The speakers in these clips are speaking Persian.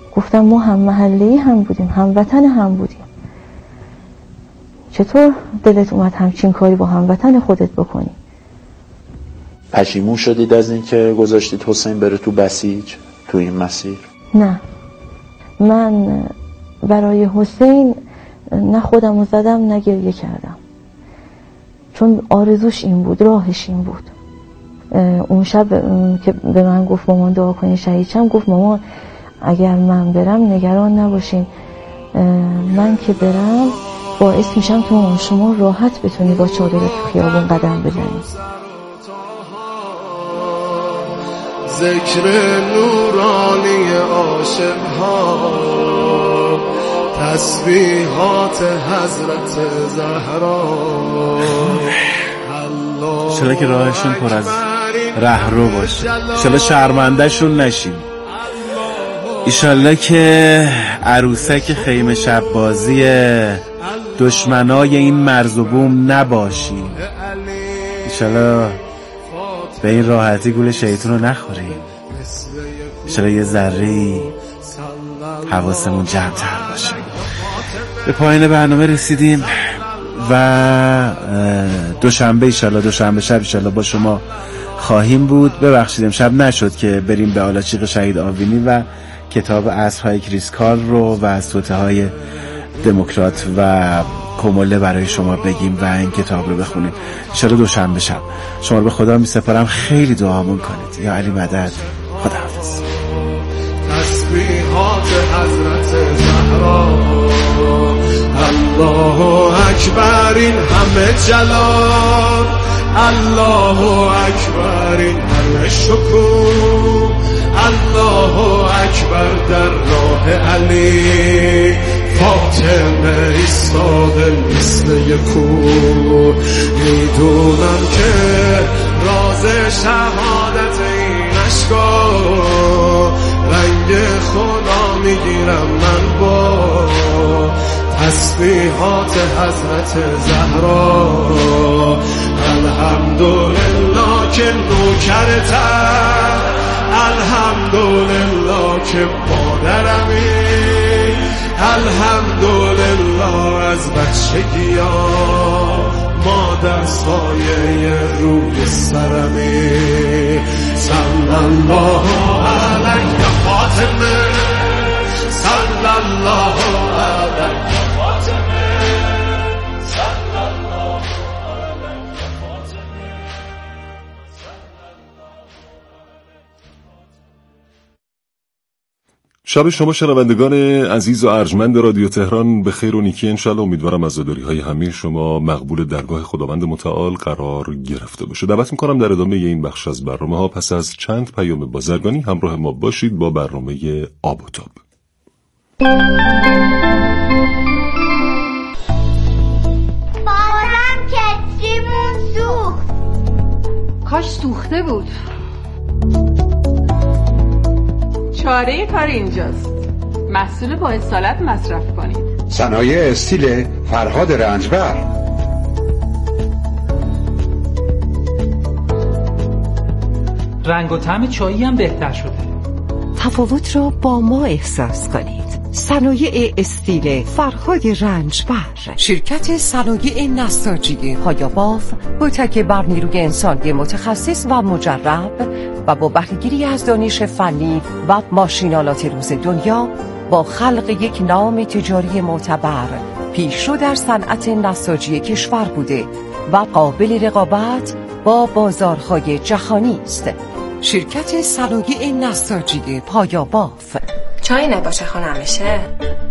گفتم ما هم محله‌ای هم بودیم، هم وطن هم بودیم، چطور دلت اومد همچین کاری با هم وطن خودت بکنی؟ پشیمون شدید از این که گذاشتید حسین بره تو بسیج، تو این مسیر؟ نه، من برای حسین نه خودمو زدم نه گریه کردم، چون آرزوش این بود، راهش این بود. اون شب که به من گفت مامان دعا کنی شهید شم، گفت مامان اگر من برم نگران نباشین، من که برم باعث میشم که مامان شما راحت بتونی با چادر تو خیابون قدم بزنی. ذکر نورانی عاشق‌ها، تسبیحات حضرت زهرا. چرا که راهشون پر از رهرو باشه، چرا شرمنده‌شون نشیم. ایشالله که عروسک خیمه شب بازی دشمنای این مرز و بوم نباشیم. ایشالله به این راحتی گول شیطون رو نخوریم. ایشالله یه ذره‌ای حواسمون جمع‌تر باشه. به پایان برنامه رسیدیم و دوشنبه ایشالله، دوشنبه شب ایشالله با شما خواهیم بود. ببخشید امشب نشد که بریم به آلاچیق شهید آوینی و کتاب عصرهای کریس کارل رو و از توطئه‌های دموکرات و کموله برای شما بگیم و این کتاب رو بخونیم. ایشالله دوشنبه شب. شما رو به خدا می سپارم، خیلی دعامون کنید. یا علی مدد. خداحافظ. تسبیحات حضرت زهرا. الله اکبر، این همه جلال، الله اکبر، این همه شکوه، الله اکبر در راه علی. فاطمه ایستاده مثل یک کوه، میدونم که راز شهادت این اشکا، رنگ خدا میگیرم من با تسبیحات حضرت زهرا. الحمدلله که نوکرتم، الحمدلله که مادرمی، الحمدلله از بچگی ها مادر سایه روی سرمی. صلی الله علیه فاطمه، صلی الله علیه فاطمه، صلی الله علیه فاطمه. شب شما شنوندگان عزیز و ارجمند رادیو تهران به خیر و نیکی انشالله. امیدوارم عزاداری های همه شما مقبول درگاه خداوند متعال قرار گرفته باشه. دعوت میکنم در ادامه این بخش از برنامه ها پس از چند پیام بازرگانی همراه ما باشید با برنامه آب و تاب. بارم کتریمون سوخت. کاش سوخته بود. چاره کار اینجاست، محصول با اصالت مصرف کنید. صنایع استیل فرهاد رنجبر. رنگ و طعم چایی هم بهتر شده. تفاوت را با ما احساس کنید. صنایع استیل فرهاد رنجبر، شرکت صنایع نساجی پایاباف با تکیه بر نیروی انسانی متخصص و مجرب و با بهره‌گیری از دانش فنی و ماشینالات روز دنیا، با خلق یک نام تجاری معتبر پیشرو در صنعت نساجی کشور بوده و قابل رقابت با بازارهای جهانی است. شرکت صنایع نساجی پایاباف. چای نباشه خانم میشه؟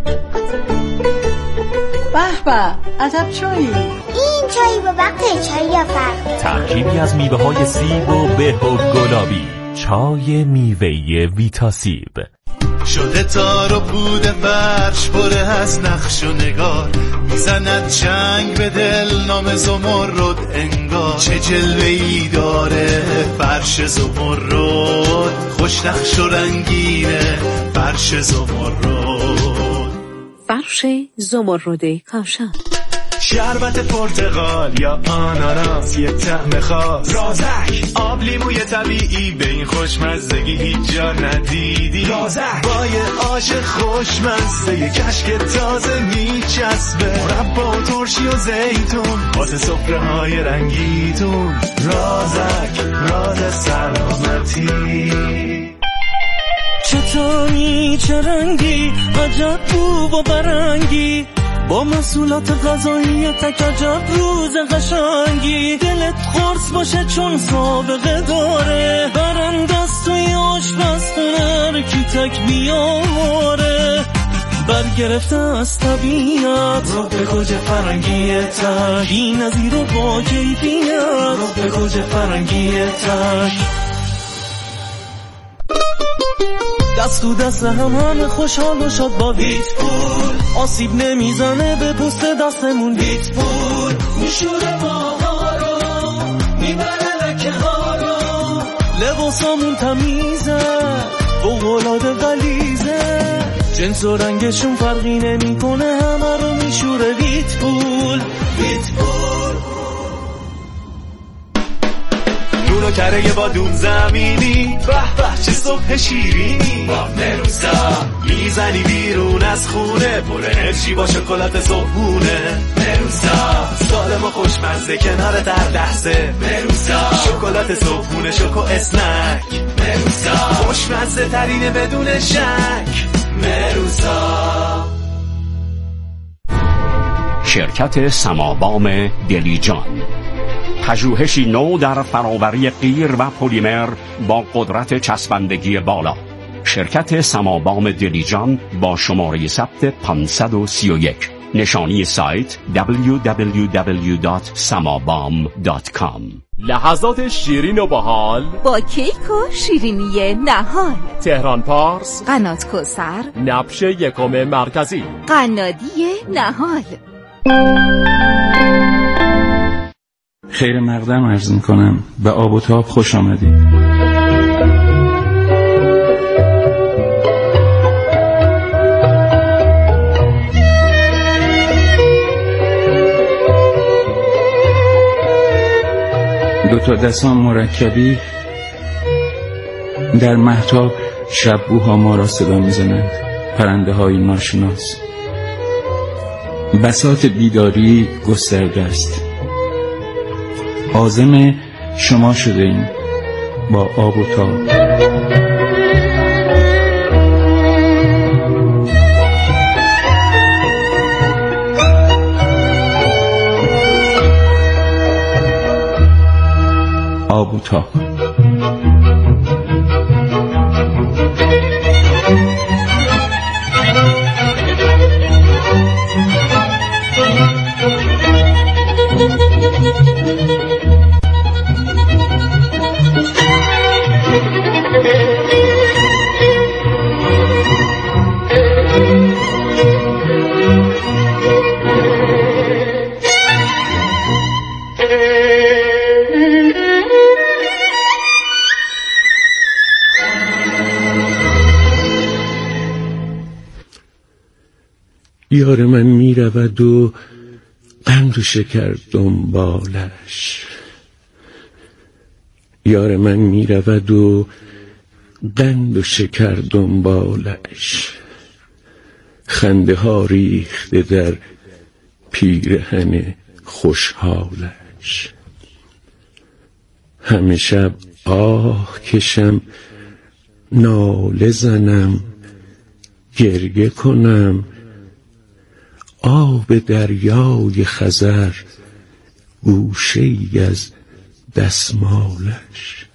به به، عجب چایی. این چای با وقت چای یا فرق. ترکیبی از میوه های سیب و به و گلابی. چای میوه‌ای ویتاسیب. شده تار و پود فرش پره از نقش و نگار، میزند چنگ به دل نام زمرد انگار. چه جلوه‌ای داره فرش زمرد، خوش نقش و رنگینه فرش زمرد. فرش زمرد کاشان. شربت پرتقال یا آناناس، یه طعم خاص، رازک، آب لیموی طبیعی، به این خوشمزگی هیچ جا ندیدی. رازک با یه آش خوشمزه یه کشک تازه میچسبه مربا و ترشی و زیتون واسه سفره های رنگیتون رازک راز سلامتی چطوری چه رنگی عجب بو و برنگی با محصولات غذایی تک عجب روز قشنگی دلت قرص باشه چون سابقه داره برندست توی آشپزخونه کی تک بیاره برگرفته از طبیعت رو به گوجه فرنگی تک بی نظیر و با کیفیت رو به گوجه فرنگی تک دست تو دست همه خوشحال و شاد با ویتپول آسیب نمیزنه به پوست دستمون ویتپول میشوره ماها رو میبره لکه ها رو لباسامون تمیزه فوق‌العاده غلیظه جنس و رنگشون فرقی نمیکنه همه رو میشوره ویتپول نونو کره با دون زمینی به به چه صبح شیرینی با مروسا میزنی بیرون از خونه پر انرژی با شکلات صبحونه مروسا سالم و خوشمزه کنار در لحظه مروسا شکلات صبحونه شوکو اسنک مروسا خوشمزه ترینه بدون شک مروسا. شرکت سمابام دلیجان، پژوهشی نو در فراوری قیر و پلیمر با قدرت چسبندگی بالا. شرکت سمابام دلیجان با شماره ثبت 531. نشانی سایت www.samabam.com. لحظات شیرین و باحال با کیک و شیرینی نهال. تهران پارس، قنات کوثر، نبش یکم مرکزی، قنادی نهال. خیر مقدم عرض میکنم و آب و تاب خوش آمدید. دو تا دستان مرکبی در مهتاب شبوها ما را صدا میزنند، پرنده های ناشناس. بساط بیداری گسترده است. عازم شما شده ایم با آب و تاب. آب و تاب. یار من می رود و قند و شکر دنبالش. یار من می رود و قند و شکر دنبالش. خنده ها ریخته در پیرهن خوشحالش. همه شب آه کشم، ناله زنم، گریه کنم، آب دریای خزر گوشه ای از دستمالش.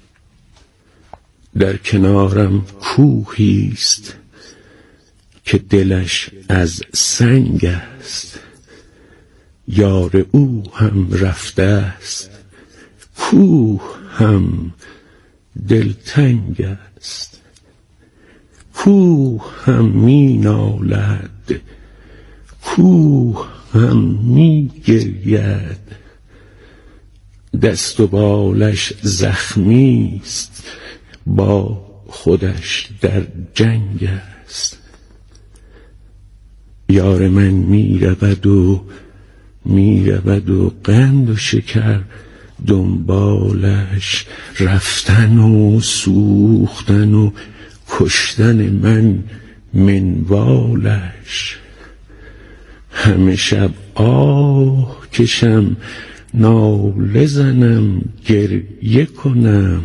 در کنارم کوهیست که دلش از سنگ است. یار او هم رفته است، کوه هم دلتنگ است. کوه هم می نالد، کوه هم می گرید. دست و بالش زخمی است، با خودش در جنگ است. یار من می رود و قند و شکر دنبالش. رفتن و سوختن و کشتن من منوالش. همه شب آه کشم، ناله زنم، گریه کنم،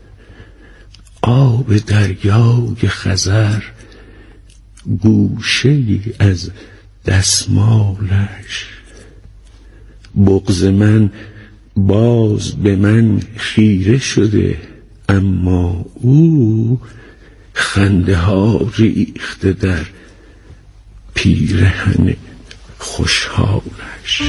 آب دریای خزر گوشه‌ای از دستمالش. بغض من باز به من خیره شده، اما او خنده ها ریخته در پیرهن خوشحالش.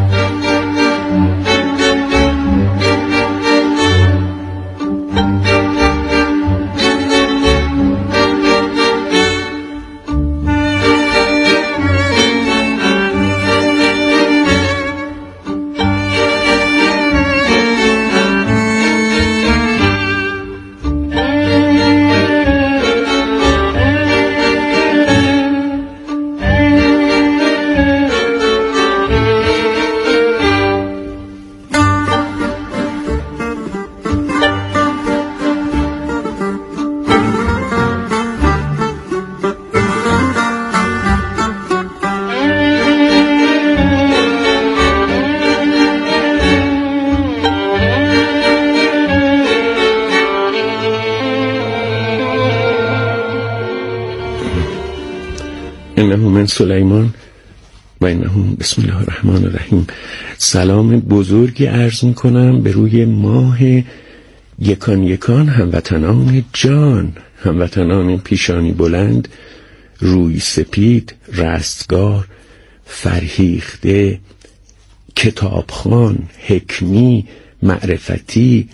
انه من سلیمان و انه بسم الله الرحمن الرحیم. سلام بزرگی عرض میکنم به روی ماه یکان یکان هموطنان جان، هموطنان پیشانی بلند، روی سپید، رستگار، فرهیخته، کتابخوان، حکمی، معرفتی،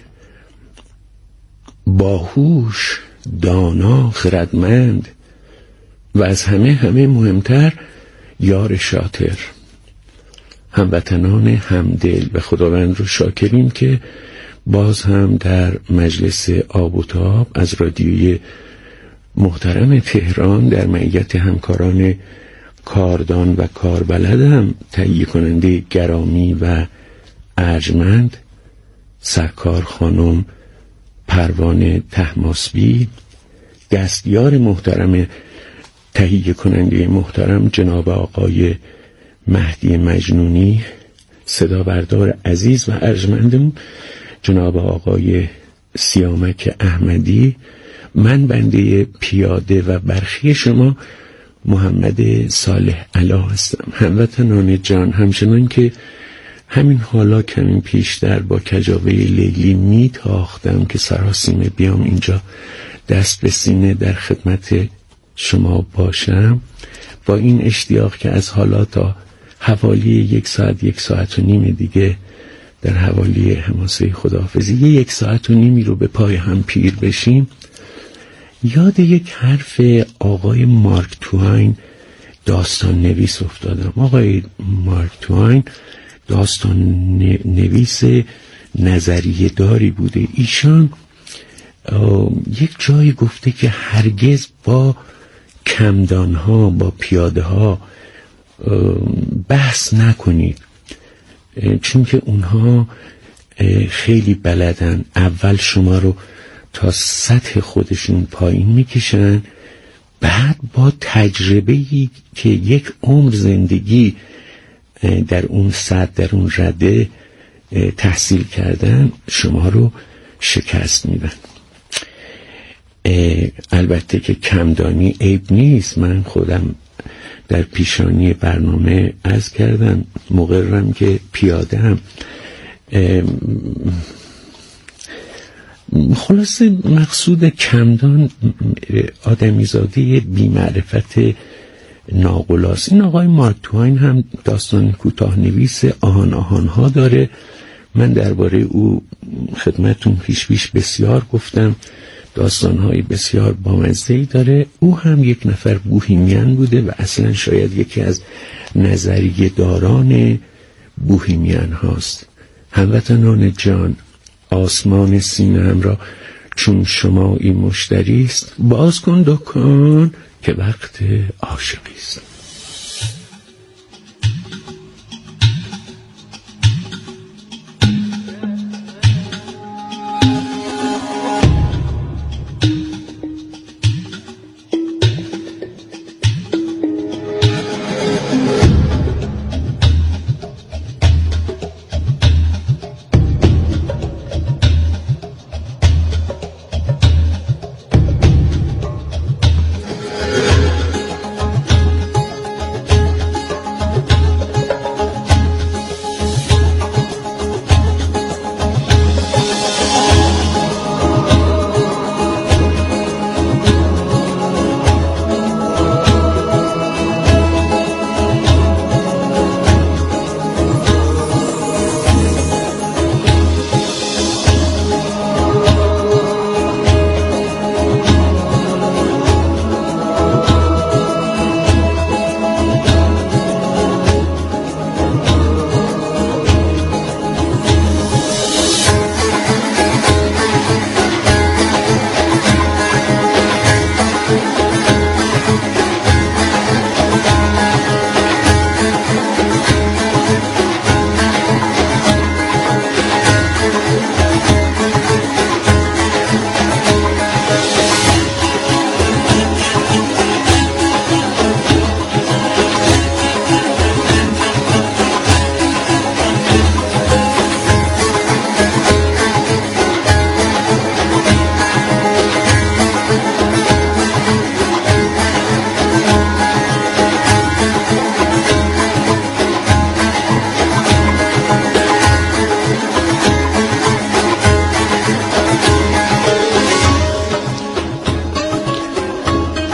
باهوش، دانا، خردمند و از همه مهمتر یار شاطر. هموطنان همدل و خداوند رو شاکریم که باز هم در مجلس آب و تاب از رادیوی محترم تهران در معیت همکاران کاردان و کاربلدم، تهیه کننده گرامی و ارجمند سرکار خانم پروانه طهماسبی، دستیار محترم تهیه کننده محترم جناب آقای مهدی مجنونی، صدا بردار عزیز و ارجمندم جناب آقای سیامک احمدی، من بنده پیاده و برخی شما محمد صالح علا هستم. هموطنان جان، همچنان که همین حالا کمی پیشتر با کجاوه لیلی میتاختم که سراسیمه بیام اینجا دست به سینه در خدمت شما باشم، با این اشتیاق که از حالا تا حوالی 1 ساعت و نیم دیگه در حوالی حماسه خداحافظی 1 ساعت و نیمی رو به پای هم پیر بشیم، یاد یک حرف آقای مارک توین داستان نویس افتادم. آقای مارک توین داستان نویس نظریه داری بوده. ایشان یک جایی گفته که هرگز با کمدانها، با پیاده ها بحث نکنید، چون که اونها خیلی بلدن، اول شما رو تا سطح خودشون پایین میکشن، بعد با تجربه‌ای که 1 عمر زندگی در اون سطح، در اون رده تحصیل کردن، شما رو شکست میدن. البته که کمدانی عیب نیست، من خودم در پیشانی برنامه عرض کردم، مقررم که پیاده هم. خلاصه مقصود کمدان آدمیزاده بی‌معرفت ناقلاست. این آقای مارک توین هم داستان کوتاه نویس آهان ها داره. من درباره او خدمتون پیش بسیار گفتم، داستان‌های بسیار بامزه‌ای داره. او هم یک نفر بوهیمیان بوده و اصلا شاید یکی از نظریه داران بوهیمیان هاست. هموطنان جان، آسمان سینه‌ام را چون شما این مشتری است، باز کن دکان که وقت عاشقی است.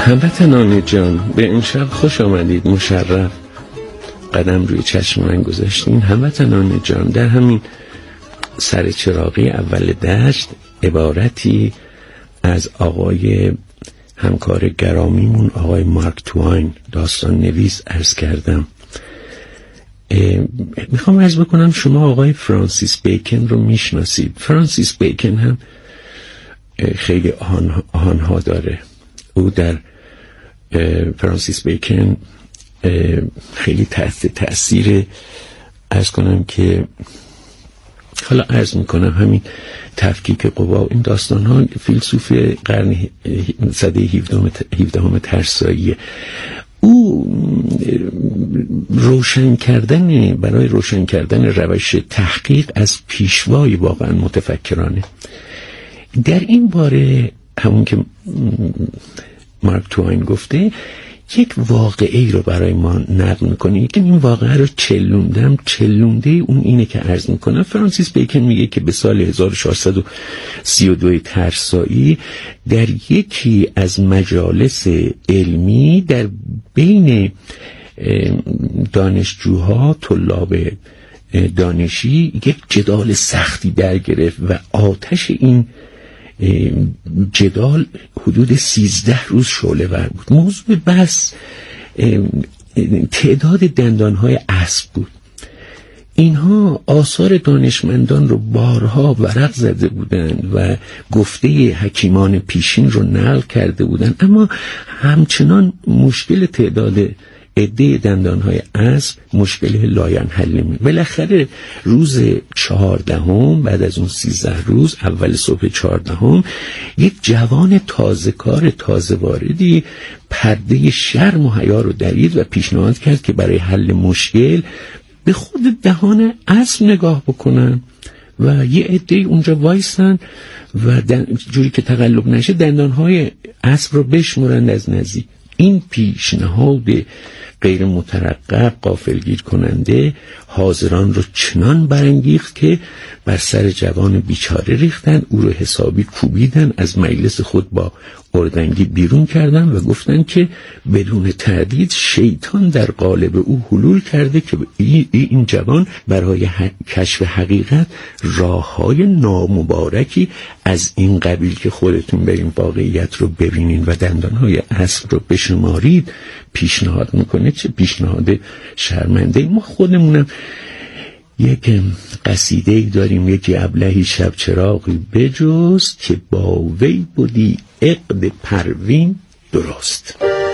هموطنان جان، به امشب خوش آمدید. مشرف قدم روی چشم من گذاشتین. هموطنان جان، در همین سر چراغی اول دشت عبارتی از آقای همکار گرامیمون آقای مارک توین داستان نویس عرض کردم. میخوام عرض بکنم شما آقای فرانسیس بیکن رو میشناسید. فرانسیس بیکن هم خیلی آهانها داره. او در فرانسیس بیکن خیلی تحت تأثیر عرض کنم که حالا عرض میکنم همین تفکیک قوا این داستان ها فیلسوف قرن سده 17 ترساییه. او برای روشن کردن روش تحقیق از پیشوای واقعا متفکرانه. در این باره همون که مارک توین گفته یک واقعه رو برای ما نقل میکنه که این واقعه رو چلونده اون اینه که عرض میکنم. فرانسیس بیکن میگه که به سال 1632 ترسایی در یکی از مجالس علمی در بین دانشجوها طلاب دانشی یک جدال سختی در گرفت و آتش این جدال حدود 13 روز شعله‌ور بود. موضوع بحث تعداد دندانهای اسب بود. اینها آثار دانشمندان رو بارها ورق زده بودند و گفته حکیمان پیشین رو نقل کرده بودند، اما همچنان مشکل تعداد عده دندانهای اسب مشکل لاینحل می. بالاخره روز 14 بعد از اون 13 روز اول صبح 14 یک جوان تازه کار تازه واردی پرده شرم و حیا رو درید و پیشنهاد کرد که برای حل مشکل به خود دهان اسب نگاه بکنن و یه عده اونجا وایسن و جوری که تقلب نشه دندانهای اسب رو بشمرند از نزدیک. این پیشنهاد غیر مترقب غافلگیر کننده حاضران رو چنان برانگیخت که بر سر جوان بیچاره ریختن، او رو حسابی کوبیدن، از مجلس خود با اردنگی بیرون کردن و گفتن که بدون تردید شیطان در قالب او حلول کرده که این جوان برای کشف حقیقت راههای نامبارکی از این قبیل که خودتون برین واقعیت رو ببینین و دندانهای اسب رو بشمارید پیشنهاد میکنه. چه پیشنهاد شرمنده. ما خودمونم یک قصیده داریم، یکی ابلهی شب چراغی بجست که با وی بودی عقد پروین درست.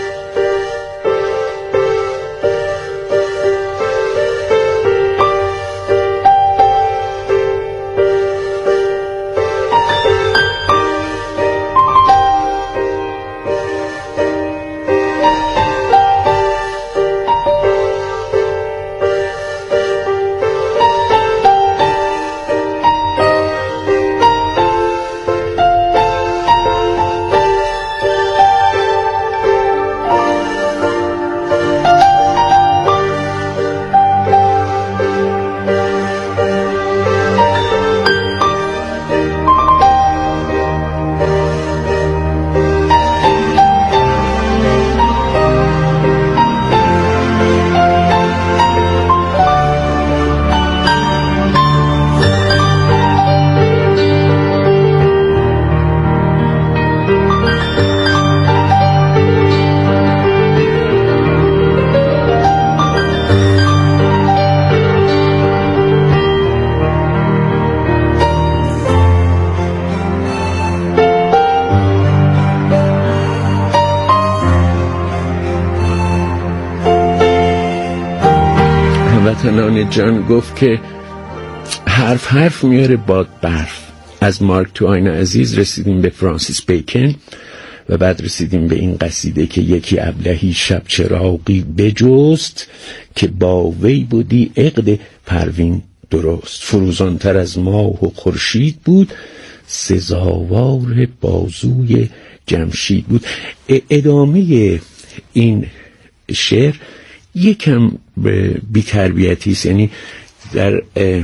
هموطنان جان گفت که حرف میاره باد برف. از مارک توین عزیز رسیدیم به فرانسیس بیکن و بعد رسیدیم به این قصیده که یکی ابلهی شب چراغی بجست که با وی بودی عقد پروین درست. فروزانتر از ماه و خورشید بود، سزاوار بازوی جمشید بود. ادامه این شعر یکم بی‌تربیتی است، یعنی در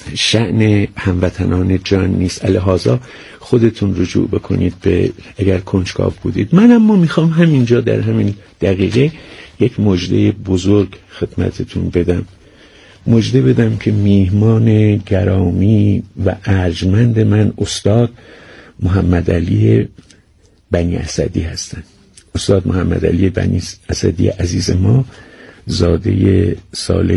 شأن هموطنان جان نیست. لذا خودتون رجوع بکنید به اگر کنجکاو بودید. من اما میخوام همینجا در همین دقیقه یک مژده بزرگ خدمتتون بدم. مژده بدم که میهمان گرامی و ارجمند من استاد محمد علی بنی اسدی هستند. استاد محمد علی بنی اسدی عزیز ما زاده سال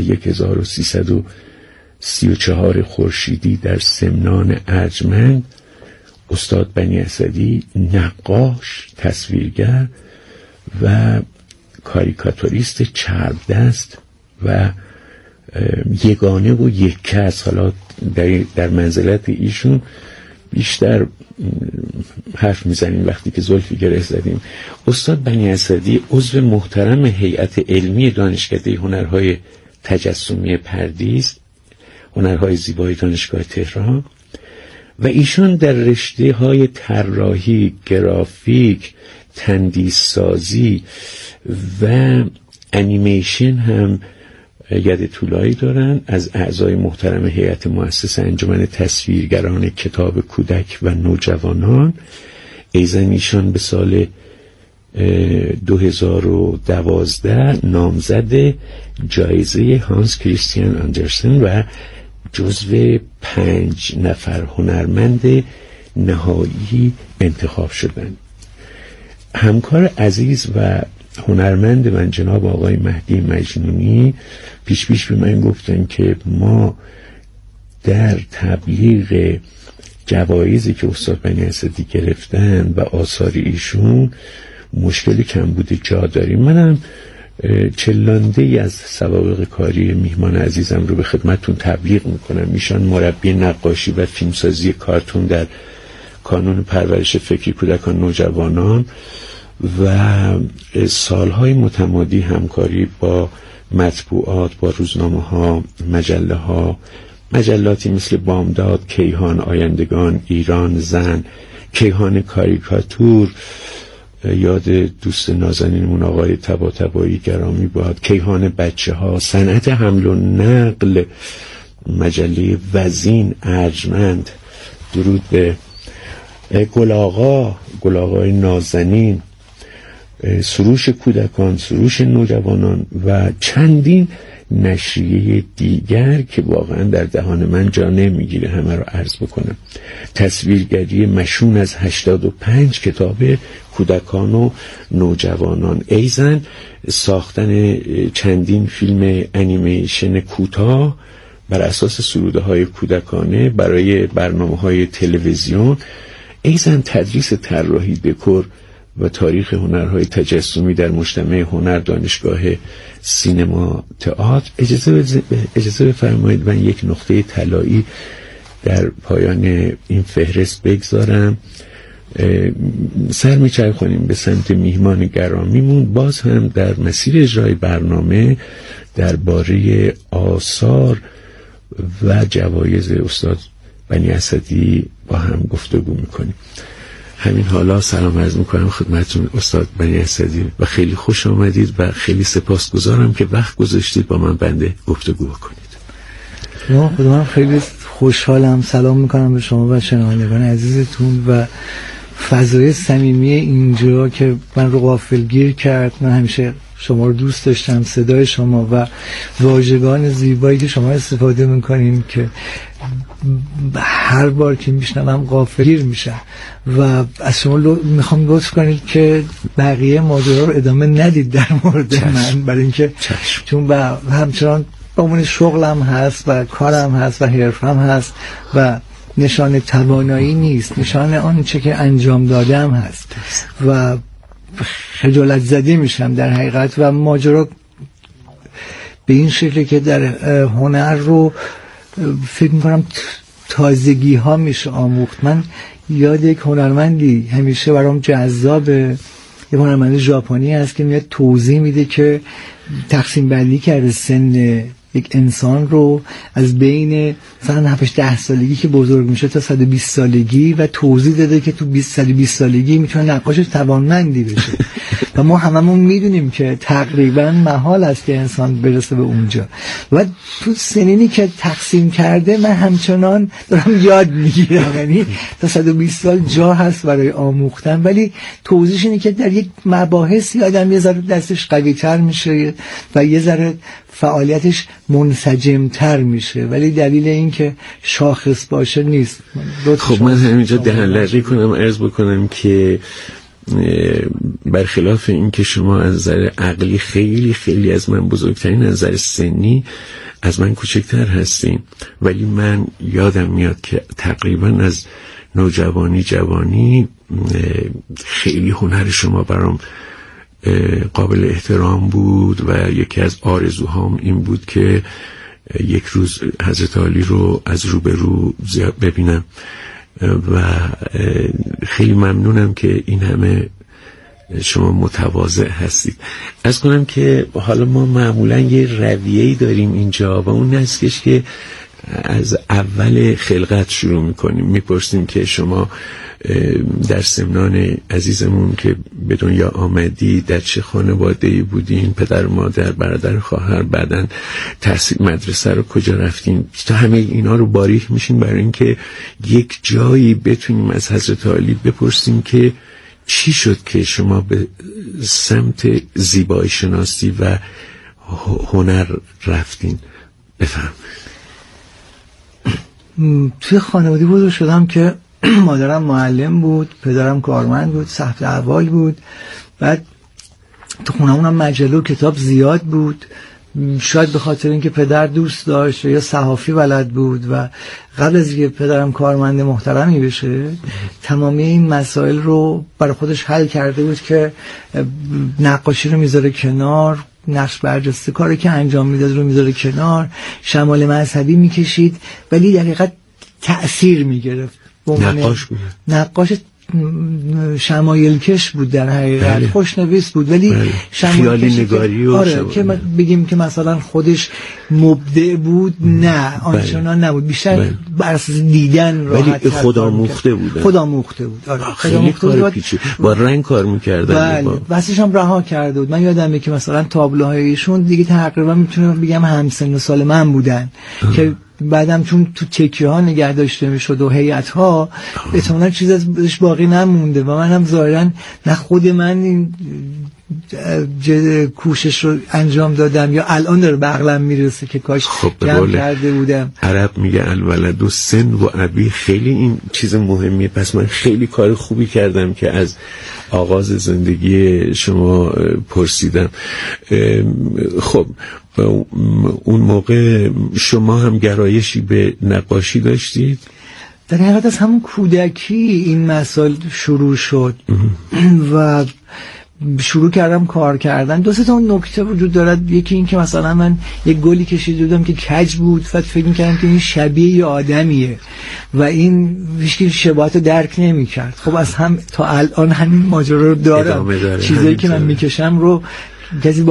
1334 خورشیدی در سمنان ارجمند، استاد بنی اسدی نقاش، تصویرگر و کاریکاتوریست چرب دست و یگانه و یک کس. حالا در منزلت ایشون بیشتر حرف میزنیم وقتی که زلفی گره زدیم. استاد بنی اسدی عضو محترم هیئت علمی دانشکده هنرهای تجسمی پردیس، هنرهای زیبای دانشگاه تهران، و ایشون در رشته های طراحی، گرافیک، تندیس‌سازی و انیمیشن هم ید طولایی دارن. از اعضای محترم هیئت مؤسسه انجمن تصویرگران کتاب کودک و نوجوانان. ایضاً ایشان به سال 2012 نامزد جایزه هانس کریستیان آندرسن و جزو 5 نفر هنرمند نهایی انتخاب شدند. همکار عزیز و هنرمند من جناب آقای مهدی مجنونی پیش به من گفتن که ما در تبلیغ جوایزی که استاد بنی اسدی گرفتن و آثار ایشون مشکلی کمبود جا داریم. منم چلانده از سوابق کاری میهمان عزیزم رو به خدمتتون تبلیغ میکنم. ایشان مربی نقاشی و فیلمسازی کارتون در کانون پرورش فکری کودکان نوجوانان و سالهای متمادی همکاری با مطبوعات، با روزنامه ها، مجله ها، مجلاتی مثل بامداد، کیهان، آیندگان، ایران، زن، کیهان کاریکاتور، یاد دوست نازنینمون آقای طباطبایی گرامی باد، کیهان بچه ها، صنعت حمل و نقل، مجله وزین، ارجمند، درود به گلاغای نازنین، سروش کودکان، سروش نوجوانان و چندین نشریه دیگر که واقعا در دهان من جا نمیگیره همه رو عرض بکنم. تصویرگری مشون از 85 کتاب کودکان و نوجوانان. ایضاً ساختن چندین فیلم انیمیشن کوتاه بر اساس سروده های کودکانه برای برنامه های تلویزیون. ایضاً تدریس طراحی، دکور و تاریخ هنرهای تجسمی در مجتمع هنر، دانشگاه سینما، تئاتر. اجازه بفرمایید من یک نقطه طلایی در پایان این فهرست بگذارم. سر میچرخونیم به سمت میهمان گرامیمون. باز هم در مسیر اجرای برنامه درباره آثار و جوایز استاد بنی اسدی با هم گفتگو میکنیم. همین حالا سلام عرض میکنم خدمتتون استاد بنی اسدی و خیلی خوش آمدید و خیلی سپاسگزارم که وقت گذاشتید با من بنده گفتگو کنید. خودم خیلی خوشحالم. سلام میکنم به شما و شنوندگان عزیزتون و فضای صمیمی اینجا که من رو غافلگیر کرد. من همیشه شما رو دوست داشتم، صدای شما و واژگان زیبایی که شما استفاده میکنین که هر بار که میشنوم غافلگیر میشم و از شما میخوام لطف کنید که بقیه ماجرا رو ادامه ندید در مورد من، برای اینکه چون همچنان با من شغلم هست و کارم هست و حرفم هست و نشان توانایی نیست، نشان آنچه که انجام دادم هست و خجالت زده میشم در حقیقت. و ماجرا به این شکلی که در هنر رو فکر میکنم تازگی ها میشه آموخت. من یاد یک هنرمندی همیشه برام جذابه، یک هنرمند ژاپنی هست که میاد توضیح میده که تقسیم بندی کرده سن یک انسان رو از بین مثلا 7-10 سالگی که بزرگ میشه تا 120 سالگی و توضیح داده که تو 120 سالگی میتونه نقاش توانمندی بشه و ما هممون میدونیم که تقریبا محال است که انسان برسه به اونجا و تو سنینی که تقسیم کرده من همچنان دارم یاد میگیرم، یعنی تا 120 سال جا هست برای آموختن، ولی توضیحش اینه که در یک مباحثی آدم یه ذره دستش قوی تر میشه و یه ذره فعالیتش منسجم تر میشه، ولی دلیل این که شاخص باشه نیست. خب من همینجا دهن‌لرزی کنم عرض بکنم که برخلاف این که شما از نظر عقلی خیلی خیلی از من بزرگترین، از نظر سنی از من کوچکتر هستین، ولی من یادم میاد که تقریبا از نوجوانی جوانی خیلی هنر شما برام قابل احترام بود و یکی از آرزوهام این بود که یک روز حضرت علی رو از روبرو ببینم و خیلی ممنونم که این همه شما متواضع هستید. از کنم که حالا ما معمولا یه رویه‌ای داریم اینجا و اون هستش که از اول خلقت شروع میکنیم، میپرسیم که شما در سمنان عزیزمون که به دنیا آمدی در چه خانواده‌ای بودین، پدر مادر برادر خواهر، بعدن تحصیل مدرسه رو کجا رفتین، تا همه اینا رو باریک میشین برای اینکه یک جایی بتونیم از حضرت علی بپرسیم که چی شد که شما به سمت زیبایی شناسی و هنر رفتین. بفهم. توی خانواده بزرگ شدم که مادرم معلم بود، پدرم کارمند بود، صاحب احوال بود، بعد تو خونمونم مجله و کتاب زیاد بود، شاید به خاطر اینکه پدر دوست داشت یا صحافی بلد بود و قبل از اینکه پدرم کارمند محترمی بشه تمامی این مسائل رو برای خودش حل کرده بود که نقاشی رو میذاره کنار، نقش برجسته کاری که انجام میداد رو میذاره کنار، شمال مذهبی میکشید ولی در حقیقت تأثیر میگرفت. نقاش شمایل کش بود در حقیقت. بله. خوشنویس بود ولی بله. خیالی نگاری و آره که بگیم که مثلا خودش مبدع بود نه آنچنان نبود، بیشتر بله. بر اساس دیدن راحت خودآموخته بود. خودآموخته بود. آره خیلی کار پیچیده با رنگ کار می‌کردن. بله. واسش هم رها کرده بود. من یادمه که مثلا تابلوهای ایشون دیگه تقریبا میتونم بگم همسن و سال من بودن که بعدم چون تو تکیه ها نگه داشته میشد و هیئت ها احتمالاً چیز ازش باقی نمونده و منم ظاهراً نه خود من این کوشش رو انجام دادم یا الان داره به عقلم میرسه که کاش جمع کرده بودم. عرب میگه الولد و سن و ابی، خیلی این چیز مهمیه. پس من خیلی کار خوبی کردم که از آغاز زندگی شما پرسیدم. خب اون موقع شما هم گرایشی به نقاشی داشتید؟ در حقیقت از همون کودکی این مسائل شروع شد و شروع کردم کار کردن. دو سه تا نکته وجود دارد. یکی این که مثلا من یک گلی کشیده بودم که کج بود، فکر می‌کردم که این شبیه یه آدمیه و این هیچ شباهت درک نمی‌کرد. خب از هم تا الان همین ماجرا رو دارم. چیزایی که من میکشم رو کسی